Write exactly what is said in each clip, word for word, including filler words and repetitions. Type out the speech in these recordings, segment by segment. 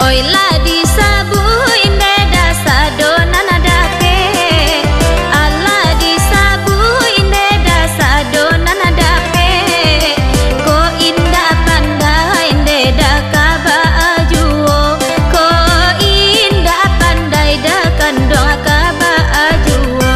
Oi la di sabu inde dasa dona nadake, Allah di sabu inde dasa dona nadake. Ko indah pandai inde daka baajuo, ko indah pandai dakan doa ka baajuo.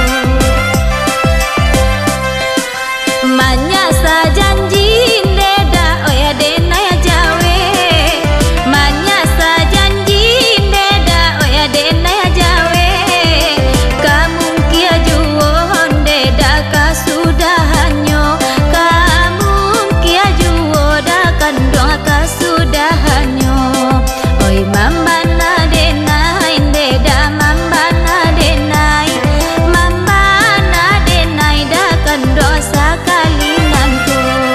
Manya sa janji inde da oya dena ya jawe, manya sa janji inde da oya dena ya jawe. Kamu kia juo honde da ka sudah hanyo, kamu kia juo da kan doa ka sudah hanyo. Oi mamba na denai inde da mamba na denai, mamba na denai da kan dosa kali nanto.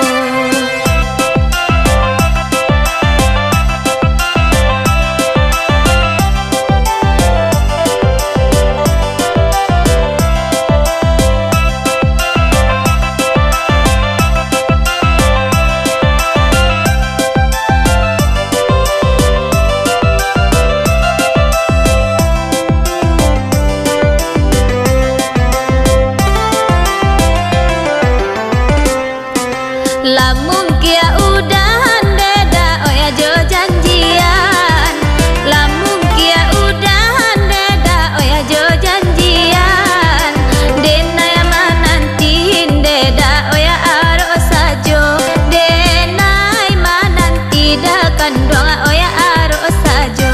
Lamun kia udahan deda oya jo janjian, lamun kia udahan deda oya jo janjian. Dena ya manantiin deda oya aro sajo, dena ya mananti dakan doa oya aro sajo.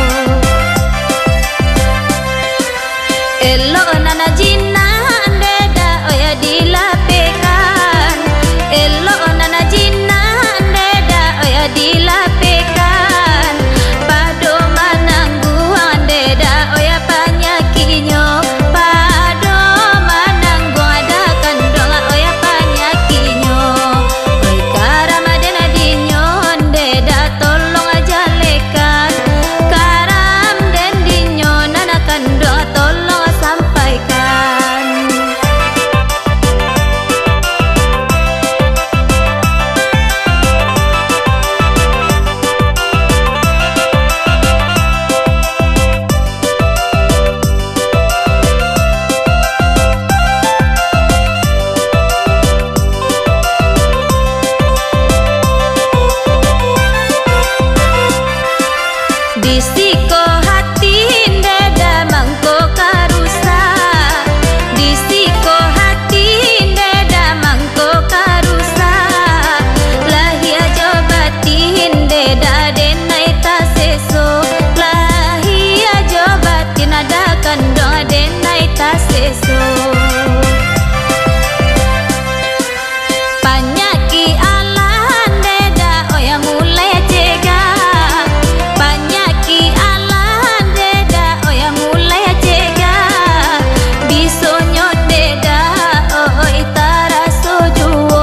Elo nana jinan deda oya dilapekan, elo nana jinan deda oya dilapekan. Pado manangguan deda oya panyakinyo, pado manangguan adakan doa oya panyakinyo. Oi karama dena dinyon deda tolong aja lekan, karam den dinyon anakan doa tolong sampaikan. Disiko hati deda mangko karusa, disiko hati deda mangko karusa. Lahia jobatin deda denai taseso, lahia jobatin adakan doa denai taseso. Panyaki alahan deda oya mulai cegah, panyaki alahan deda oya mulai cegah. Bisonyo deda oi taraso juo,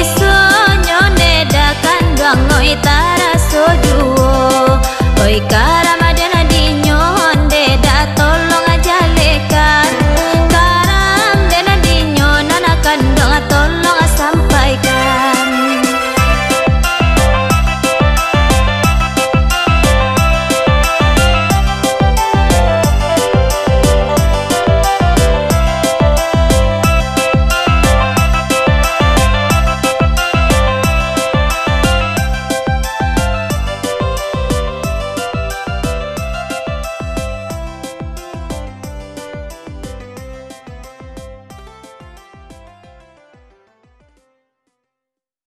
bisonyo deda kan doang oi taraso juo. Oi ka